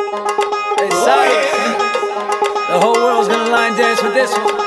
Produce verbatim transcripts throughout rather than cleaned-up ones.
Hey, sorry. The whole world's gonna line dance with this one.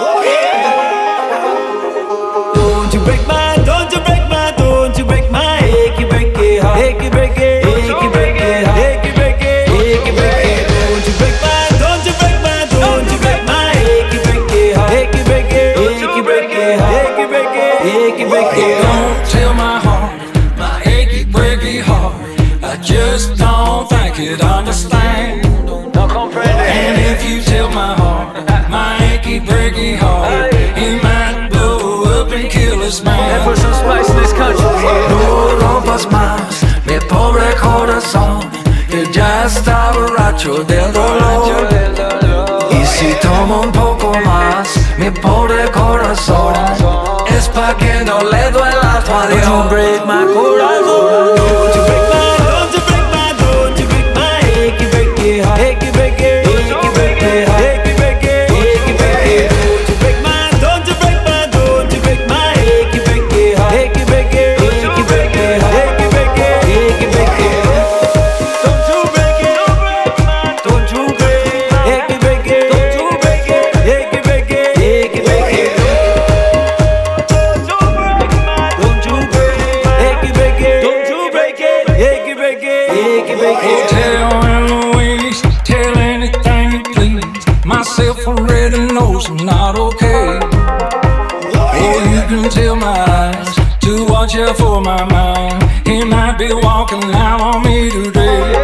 Don't you break my, don't you break my, don't you break my achy breaky heart. Achy breaky, achy breaky heart. Achy breaky, achy breaky. Don't you break my, don't you break my, don't you break my achy breaky heart. Achy breaky, achy breaky heart. Achy breaky, achy breaky. Don't tell my heart, my achy breaky heart. I just don't think it understand. No comprende. And if you tell my heart, my achy breaky heart, it might blow up and kill this man. And put some spice in this country. No rompas más, mi pobre corazón, que ya está borracho del dolor. Y si tomo un poco más, mi pobre corazón, es pa' que no le duela tu adiós. Don't you break my corazón. Don't you break my, don't you break my, don't you break my achy breaky heart. Achy breaky, achy breaky heart. Achy breaky, achy breaky. Don't you break my, don't you break my, don't you break my achy breaky heart. Achy breaky, achy breaky heart. Achy breaky, achy breaky. Don't you break it, don't you break it, achy breaky, don't you break it, achy breaky, achy breaky. Don't you break my, don't you break it, achy breaky, don't you break it, achy breaky, achy breaky. Tell Eloise, tell anything you please. Myself already knows I'm not okay. Or you can tell my eyes to watch out for my mind. He might be walking out on me today.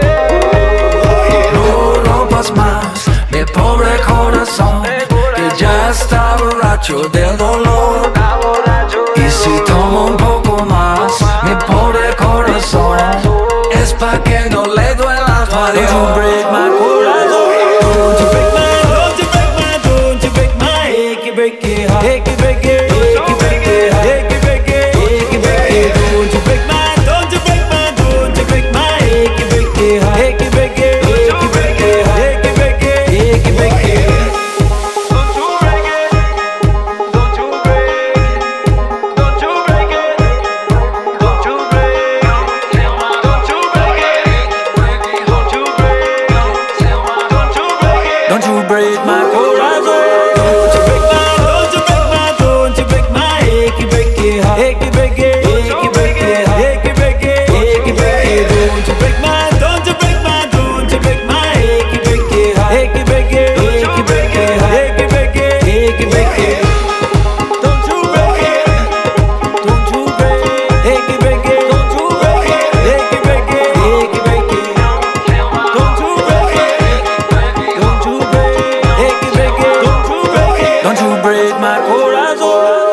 No rompas más, mi pobre corazón, que ya está borracho del dolor. Y si tomo un poco más, mi pobre corazón, es pa' que no le duela tu Don't you adiós. break my corazón. Don't you break my, don't you break my, don't you break my achy breaky heart. Achy breaky, achy breaky heart. Achy breaky, achy breaky. Don't you break my, don't you break my, don't you break my achy breaky heart. Achy breaky, achy breaky heart. Achy breaky, achy breaky. Don't you break it, don't you break it, don't you break it, don't you break it, don't you break it, don't you break it, don't you break it, don't you break my corazón. Don't you break my, don't you break my, don't you break my achy breaky heart. Achy breaky, achy breaky heart. Achy breaky, achy breaky. Don't you break my, don't you break my, don't you break my achy breaky heart. Achy breaky, achy breaky heart. Achy breaky, achy breaky. Don't you break it, don't you break it, achy breaky, don't you break it, achy breaky, achy breaky. Don't you break it, don't you break it, achy breaky, don't you break it, don't you break my corazón.